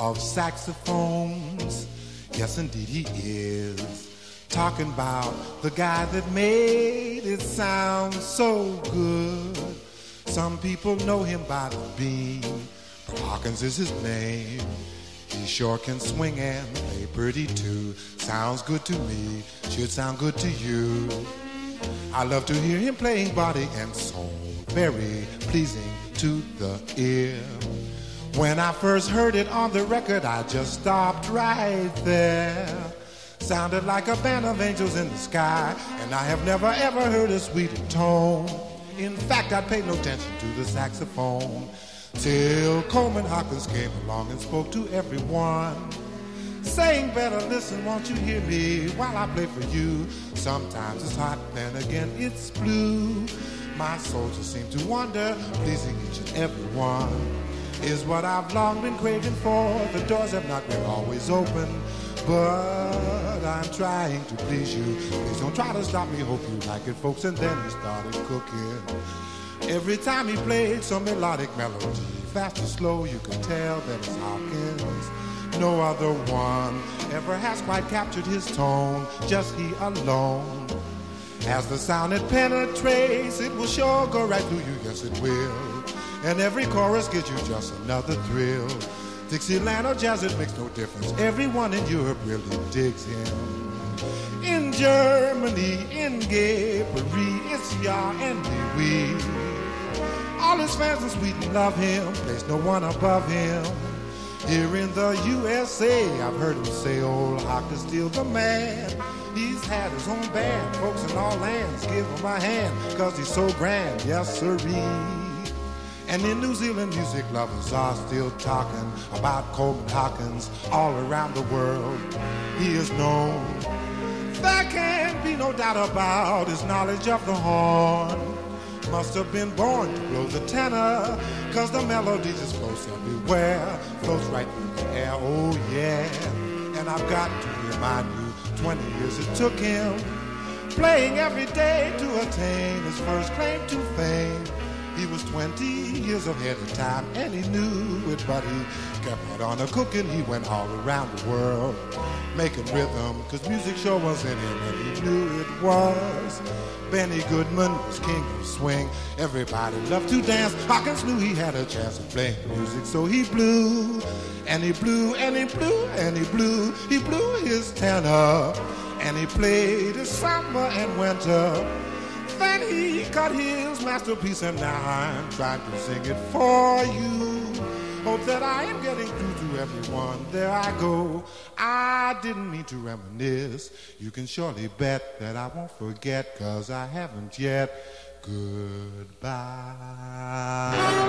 of saxophones. Yes, indeed he is. Talking about the guy that made it sound so good. Some people know him by the beam, but Hawkins is his name. He sure can swing and play pretty too. Sounds good to me, should sound good to you. I love to hear him playing body and soul, very pleasing to the ear. When I first heard it on the record, I just stopped right there. Sounded like a band of angels in the sky, and I have never ever heard a sweeter tone. In fact, I paid no attention to the saxophone till Coleman Hawkins came along and spoke to everyone, saying, better listen, won't you hear me while I play for you? Sometimes it's hot, then again it's blue. My soul just seemed to wander, pleasing each and every one is what I've long been craving for. The doors have not been always open, but I'm trying to please you. Please don't try to stop me, hope you like it, folks. And then he started cooking. Every time he played some melodic melody, fast or slow, you could tell that it's Hawkins. No other one ever has quite captured his tone, just he alone. As the sound it penetrates, it will sure go right through you, yes it will. And every chorus gives you just another thrill. Dixieland or jazz, it makes no difference. Everyone in Europe really digs him. In Germany, in Gay Paris, it's Ya and Louis. All his fans in Sweden love him, there's no one above him. Here in the USA, I've heard him say old Hawk is still the man. He's had his own band, folks in all lands give him a hand, cause he's so grand, yes sirree. And in New Zealand, music lovers are still talking about Coleman Hawkins all around the world. He is known. There can be no doubt about his knowledge of the horn. Must have been born to blow the tenor, cause the melody just floats everywhere, floats right through the air, oh yeah. And I've got to remind you, 20 years it took him, playing every day to attain his first claim to fame. He was 20 years ahead of time, and he knew it, but he kept right on a cooking. He went all around the world, making rhythm, cause music sure was in him, and he knew it was. Benny Goodman was king of swing. Everybody loved to dance. Hawkins knew he had a chance of playing music, so he blew, and he blew, and he blew, and he blew. He blew his tenor, and he played his summer and winter. Then he cut his masterpiece, and now I'm trying to sing it for you. Hope that I am getting through to everyone. There I go. I didn't mean to reminisce. You can surely bet that I won't forget, cause I haven't yet. Goodbye.